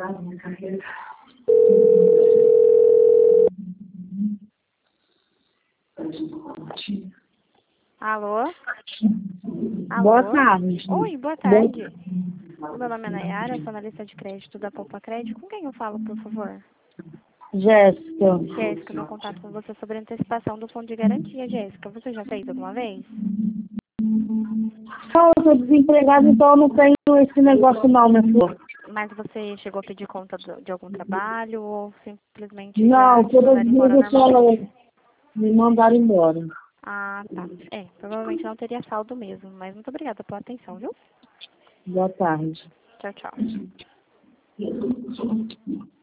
Alô? Boa Alô? tarde. Oi, boa tarde. O meu nome é Nayara, sou analista de crédito da Poupa Crédito. Com quem eu falo, por favor? Jéssica. Jéssica, meu contato com você sobre a antecipação do fundo de garantia, Jéssica. Você já fez alguma vez? Só eu sou desempregada, então eu não tenho esse negócio não, minha flor. Mas você chegou a pedir conta de algum trabalho ou simplesmente já Não, te todas as mandaram embora vezes normalmente? me mandaram embora. Ah, tá. Provavelmente não teria saldo mesmo, mas muito obrigada pela atenção, viu? Boa tarde. Tchau, tchau.